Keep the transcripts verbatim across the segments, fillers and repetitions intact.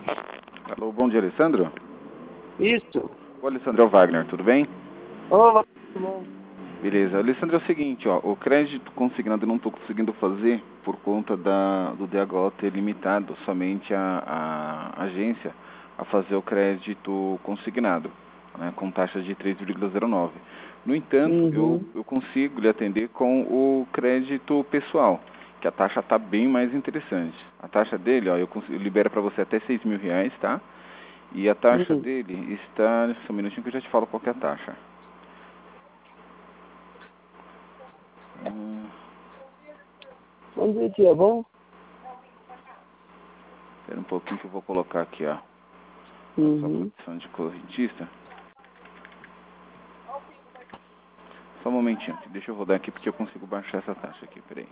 Alô, bom dia, Alessandro. Isso. O Alessandro é o Wagner, tudo bem? Olá, tudo bom? Beleza. Alessandro, é o seguinte, ó, o crédito consignado eu não estou conseguindo fazer por conta da, do D H O ter limitado somente a, a agência a fazer o crédito consignado, né, com taxa de três vírgula zero nove. No entanto, eu, Uhum. eu consigo lhe atender com o crédito pessoal, que a taxa está bem mais interessante. A taxa dele, ó, eu, consigo, eu libero para você até seis mil reais, tá? E a taxa Uhum. dele está... Só um minutinho que eu já te falo qual que é a taxa. Hum, Vamos ver aqui, é bom? Espera um pouquinho que eu vou colocar aqui, ó, a sua Uhum. condição de correntista. Só um momentinho, deixa eu rodar aqui porque eu consigo baixar essa taxa aqui, peraí.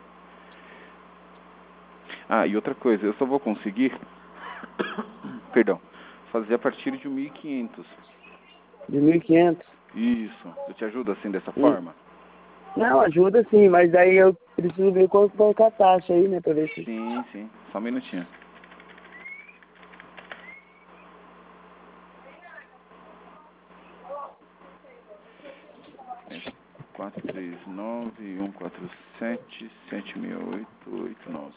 Ah, e outra coisa, eu só vou conseguir, perdão, fazer a partir de mil e quinhentos. De mil e quinhentos. Isso, eu te ajudo assim dessa Hum. forma? Não, ajuda sim, mas daí eu preciso ver quanto vai ficar a taxa aí, né, pra ver se... Sim, sim, só um minutinho. É quatro três nove um quatro sete sete seis oito oito nove.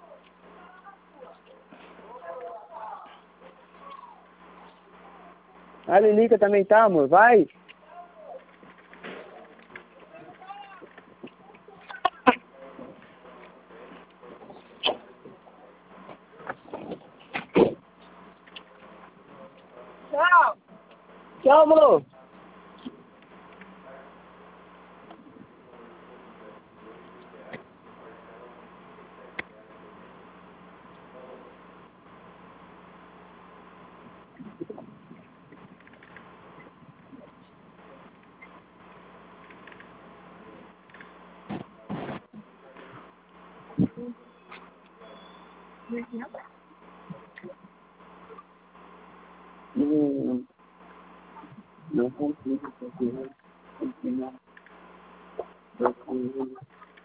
A Lilica também tá, amor? Vai? Tchau! Tchau, amor! Hum, não consigo, porque não consigo. Eu consigo.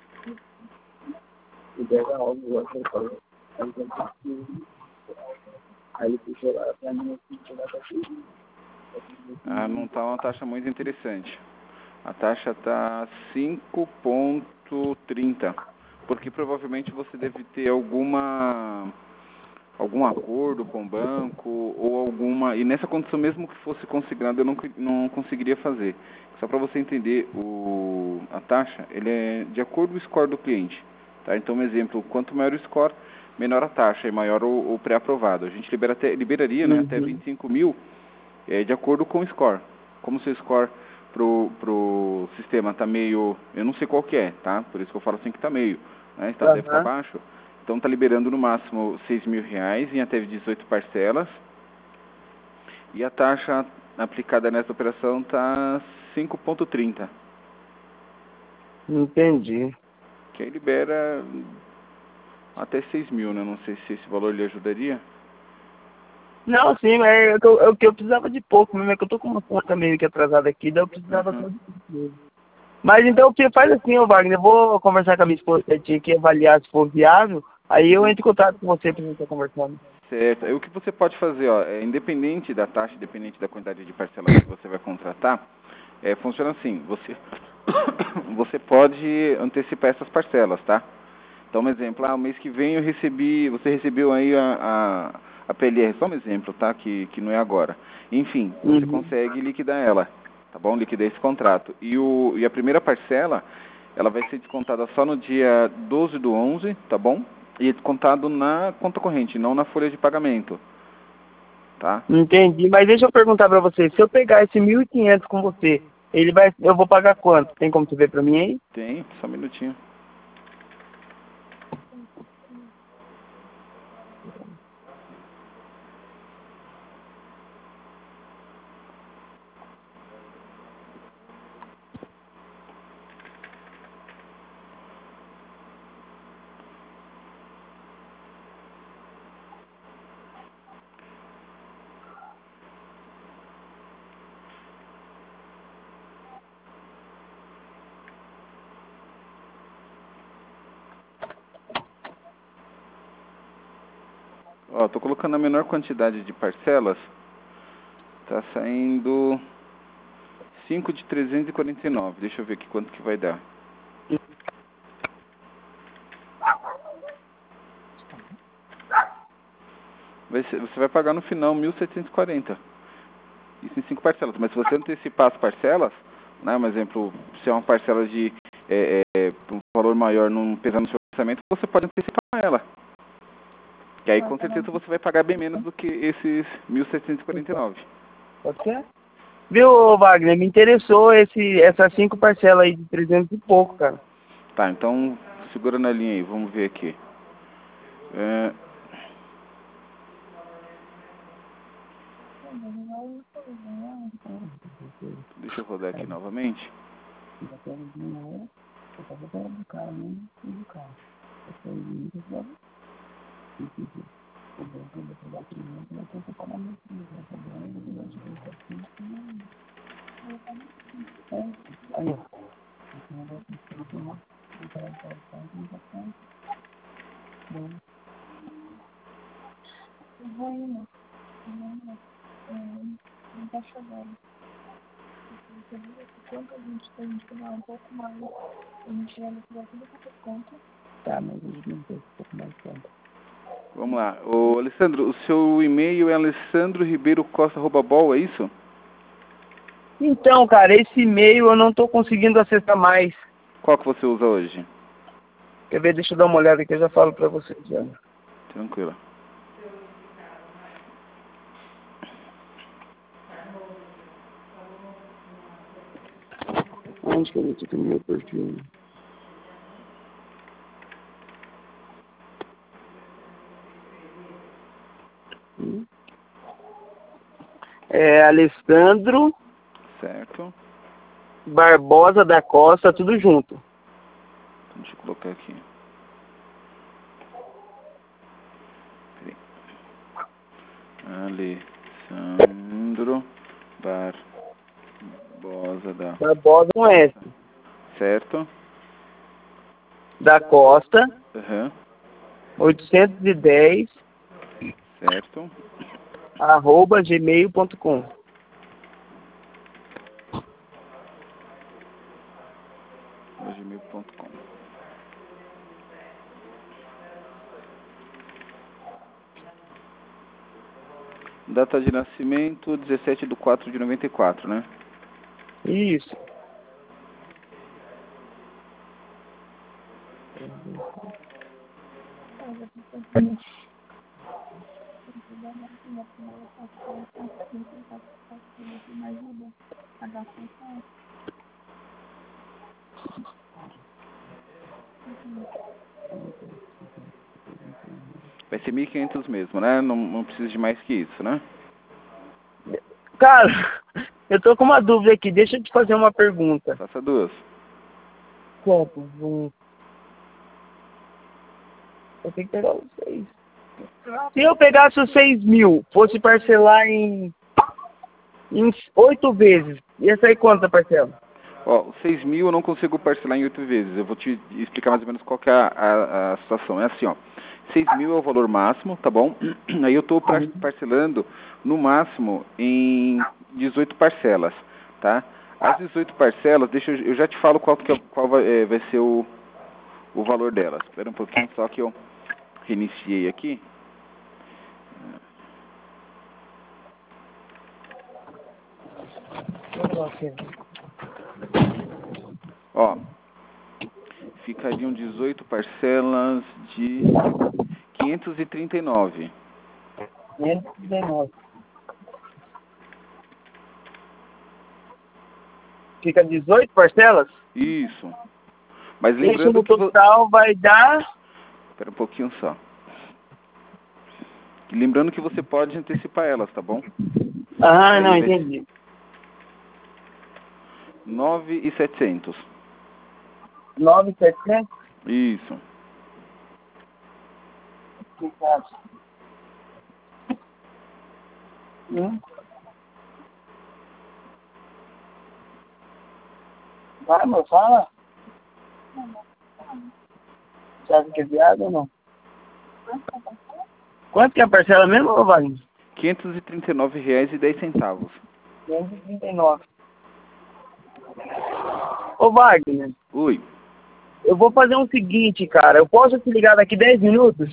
E deve algo, eu acho que eu consigo. Aí ele puxou lá pra mim, assim, chegar pra aqui. Ah, não está uma taxa muito interessante. A taxa está cinco vírgula trinta, porque provavelmente você deve ter alguma algum acordo com o banco ou alguma, e nessa condição mesmo que fosse consignado eu não, não conseguiria fazer. Só para você entender, o, a taxa, ele é de acordo com o score do cliente, tá? Então, um exemplo, quanto maior o score, menor a taxa e maior o, o pré-aprovado. A gente libera até, liberaria, né, até Uhum. vinte e cinco mil, é, de acordo com o score. Como o seu score pro, pro sistema tá meio, eu não sei qual que é, tá? Por isso que eu falo assim que tá meio, né? Tá, deve estar Aham. baixo. Então tá liberando no máximo seis mil reais em até dezoito parcelas. E a taxa aplicada nessa operação tá cinco vírgula trinta. Entendi. Que aí libera até seis mil, né? Não sei se esse valor lhe ajudaria. Não, sim, mas é que eu, é que eu precisava de pouco mesmo, é que eu tô com uma conta meio que atrasada aqui, daí eu precisava Aham. só de pouco mesmo. Mas então o que faz assim, ô Wagner, eu vou conversar com a minha esposa certinho aqui, avaliar se for viável, aí eu Uhum. entro em contato com você pra gente estar conversando. Certo. Aí o que você pode fazer, ó, é independente da taxa, independente da quantidade de parcelas que você vai contratar, é, funciona assim, você você pode antecipar essas parcelas, tá? Então, um exemplo, ah, o mês que vem eu recebi, você recebeu aí a, a, a P L R, só um exemplo, tá? Que, que não é agora. Enfim, você Uhum. consegue liquidar ela, tá bom? Liquidar esse contrato. E, o, e a primeira parcela, ela vai ser descontada só no dia doze do onze, tá bom? E é descontado na conta corrente, não na folha de pagamento, tá? Entendi, mas deixa eu perguntar pra você, se eu pegar esse mil e quinhentos com você, ele vai, eu vou pagar quanto? Tem como você ver pra mim aí? Tem, só um minutinho. Ó, tô colocando a menor quantidade de parcelas. Tá saindo cinco de trezentos e quarenta e nove. Deixa eu ver aqui quanto que vai dar. Vai ser, você vai pagar no final mil setecentos e quarenta. Isso em cinco parcelas. Mas se você antecipar as parcelas, né, um exemplo, se é uma parcela de é, é, um valor maior não pesar no seu orçamento, você pode antecipar ela. E aí com certeza você vai pagar bem menos do que esses mil setecentos e quarenta e nove. Pode ser? Viu, Wagner? Me interessou esse, essas cinco parcelas aí de trezentos e pouco, cara. Tá, então segura na linha aí, vamos ver aqui. É... Deixa eu rodar aqui novamente. Aí, ó. Tá, mas a gente não tem um pouco mais tempo. Vamos lá. Ô, Alessandro, o seu e-mail é alessandro ribeiro costa arroba bol, é isso? Então, cara, esse e-mail eu não tô conseguindo acessar mais. Qual que você usa hoje? Quer ver? Deixa eu dar uma olhada aqui, eu já falo pra você. Já. Tranquilo. Onde que eu tô no meu perfil? Hum? É Alessandro Certo. Barbosa da Costa, tudo junto. Deixa eu colocar aqui. Peraí. Alessandro Barbosa da... Barbosa com S. Certo. Da Costa, Uhum. oitocentos e dez, Certo. arroba gmail ponto com. gmail ponto com. Data de nascimento, dezessete de quatro de noventa e quatro, né? Isso. Vai ser mil e quinhentos mesmo, né? Não, não precisa de mais que isso, né? Cara, eu tô com uma dúvida aqui. Deixa eu te fazer uma pergunta. Faça duas. Quanto? Um... Eu tenho que pegar os seis. Se eu pegasse os seis mil, fosse parcelar em, em oito vezes, ia sair quanto a parcela? Ó, seis mil eu não consigo parcelar em oito vezes. Eu vou te explicar mais ou menos qual que é a, a, a situação. É assim, ó. seis mil é o valor máximo, tá bom? Aí eu estou parcelando no máximo em dezoito parcelas, tá? As dezoito parcelas, deixa eu, eu já te falo qual, que é, qual vai, é, vai ser o, o valor delas. Espera um pouquinho só que eu reiniciei aqui. Ó, ficariam dezoito parcelas de quinhentos e trinta e nove. quinhentos e dezenove. Fica dezoito parcelas? Isso. Mas Isso lembrando no que... vo- total vai dar... Espera um pouquinho só. Lembrando que você pode antecipar elas, tá bom? Ah, não, Aí vai entendi. nove mil e setecentos. nove mil e setecentos? Isso. Hum? Vai, meu, fala. Você acha que é viado ou não? Quanto que é a parcela mesmo, ô Wagner? quinhentos e trinta e nove reais e dez centavos. quinhentos e trinta e nove. Ô Wagner, Oi. eu vou fazer o seguinte, cara. Eu posso te ligar daqui dez minutos?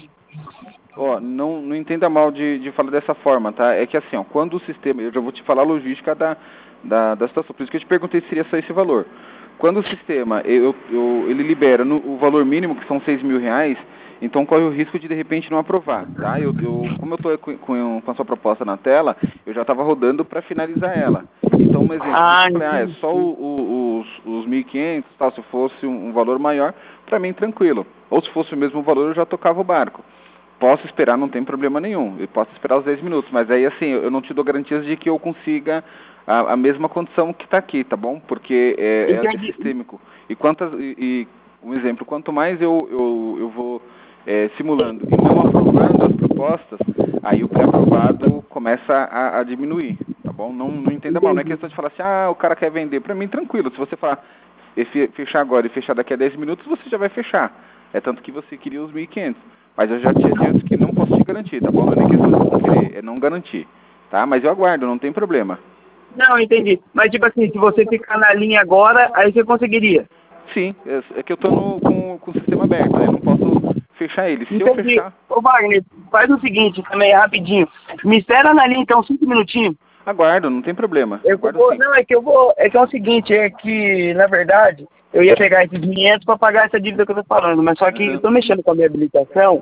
Ó, não, não entenda mal de, de falar dessa forma, tá? É que assim, ó, quando o sistema... Eu já vou te falar a logística da, da, da situação. Por isso que eu te perguntei se seria só esse valor. Quando o sistema, eu, eu, ele libera no, o valor mínimo, que são seis mil reais, então corre o risco de, de repente, não aprovar, tá? Eu, eu, como eu estou com, com, com a sua proposta na tela, eu já estava rodando para finalizar ela. Então, um exemplo, Ah, se eu falei, ah, é entendi. só o, o, os, os mil e quinhentos, tal, se fosse um, um valor maior, para mim, tranquilo. Ou se fosse o mesmo valor, eu já tocava o barco. Posso esperar, não tem problema nenhum. Eu posso esperar os dez minutos, mas aí assim, eu não te dou garantias de que eu consiga a, a mesma condição que está aqui, tá bom? Porque é, é, é Entendi. sistêmico. E quantas e, e um exemplo, quanto mais eu, eu, eu vou é, simulando e não aprovando as propostas, aí o pré-aprovado começa a, a diminuir, tá bom? Não, não entenda mal, não é Entendi. questão de falar assim, ah, o cara quer vender. Para mim, tranquilo. Se você falar e fe- fechar agora e fechar daqui a dez minutos, você já vai fechar. É tanto que você queria os mil e quinhentos. Mas eu já te adianto que não posso te garantir, tá bom? Não é nem questão de não querer, é não garantir. Tá? Mas eu aguardo, não tem problema. Não, entendi. Mas tipo assim, se você ficar na linha agora, aí você conseguiria. Sim, é, é que eu tô no, com, com o sistema aberto, aí eu não posso fechar ele. Se eu Entendi. fechar, Ô Wagner, faz o seguinte também, rapidinho. Me espera na linha então, cinco minutinhos. aguardo, não tem problema. Eu Aguardo vou, sim. não, é que eu vou, é que é o seguinte, é que, na verdade, eu ia pegar esses quinhentos para pagar essa dívida que eu tô falando, mas só que eu Aham. tô mexendo com a minha habilitação,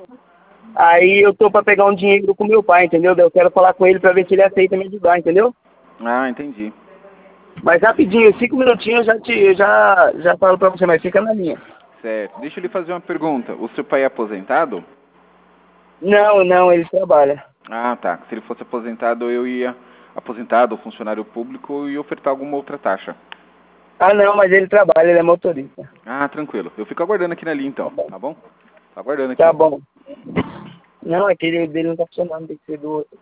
aí eu tô para pegar um dinheiro com meu pai, entendeu? Daí eu quero falar com ele para ver se ele aceita me ajudar, entendeu? Ah, entendi. Mas rapidinho, cinco minutinhos eu já te, eu já, já falo para você, mas fica na linha. Certo. Deixa eu lhe fazer uma pergunta. O seu pai é aposentado? Não, não, ele trabalha. Ah, tá. Se ele fosse aposentado, eu ia... Aposentado ou funcionário público, eu ia ofertar alguma outra taxa. Ah, não, mas ele trabalha, ele é motorista. Ah, tranquilo. Eu fico aguardando aqui na linha, Tá então. bom. Tá bom? Tô aguardando Tá aqui. bom. Não, é que ele dele não tá funcionando, tem que ser do outro.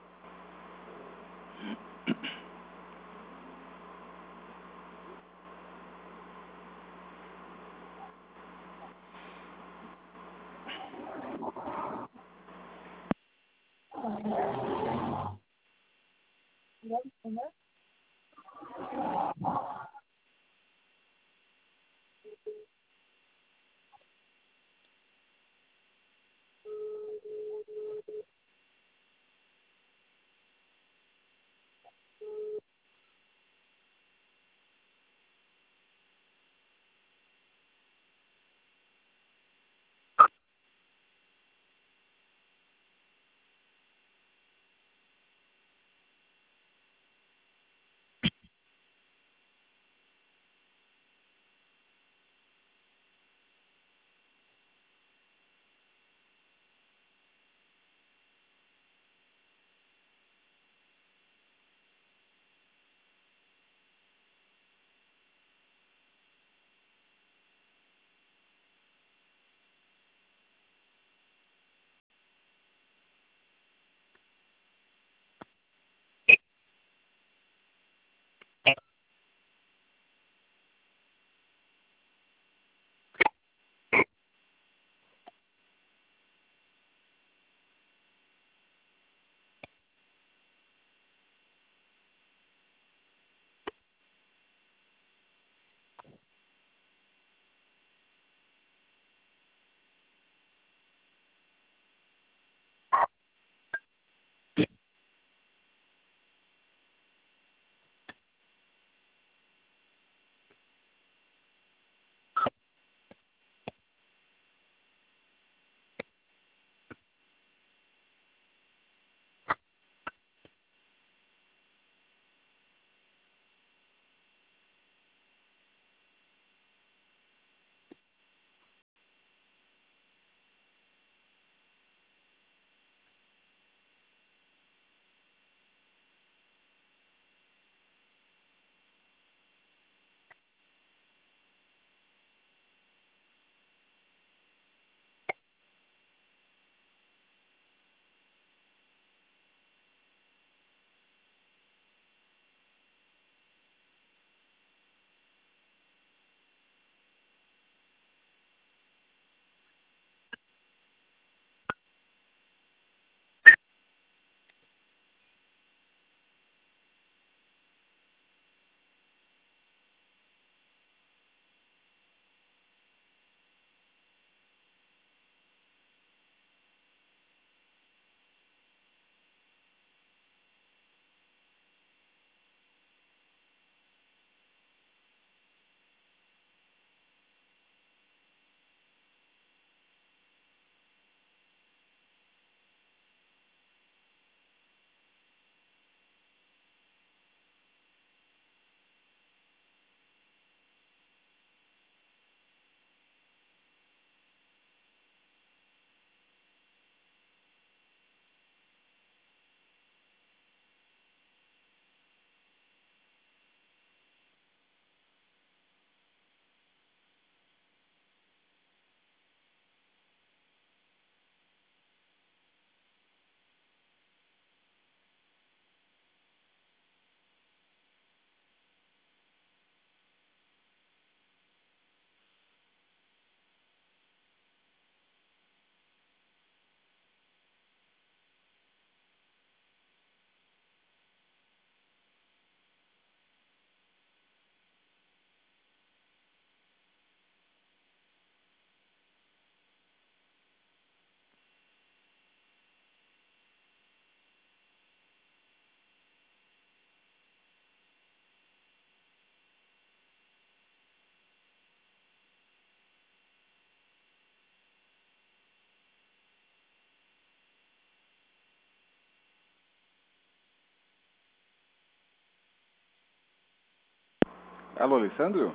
Alô, Alessandro?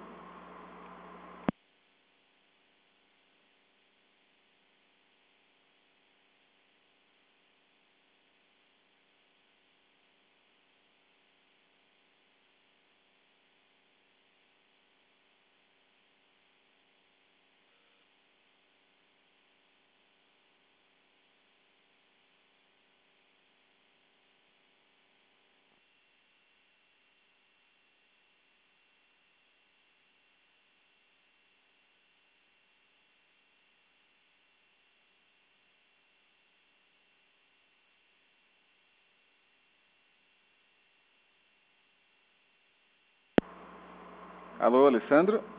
Alô, Alessandro?